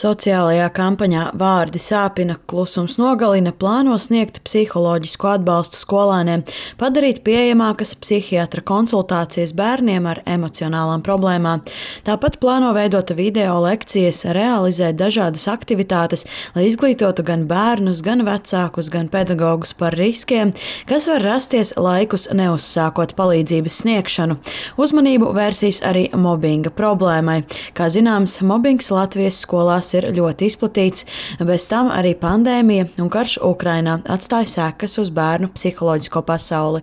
Sociālajā kampaņā Vārdi sāpina, klusums nogalina plāno sniegt psiholoģisku atbalstu skolēniem, padarīt pieejamākas psihiatra konsultācijas bērniem ar emocionālām problēmām. Tāpat plāno veidot video lekcijas, realizēt dažādas aktivitātes, lai izglītotu gan bērnus, gan vecākus, gan pedagogus par riskiem, kas var rasties laikus neuzsākot palīdzības sniegšanu. Uzmanību vērsīs arī mobbinga problēmai. Kā zināms, mobbings Latvijas skolās ir ļoti izplatīts, bez tam arī pandēmija un karš Ukrainā atstāja sekas uz bērnu psiholoģisko pasauli.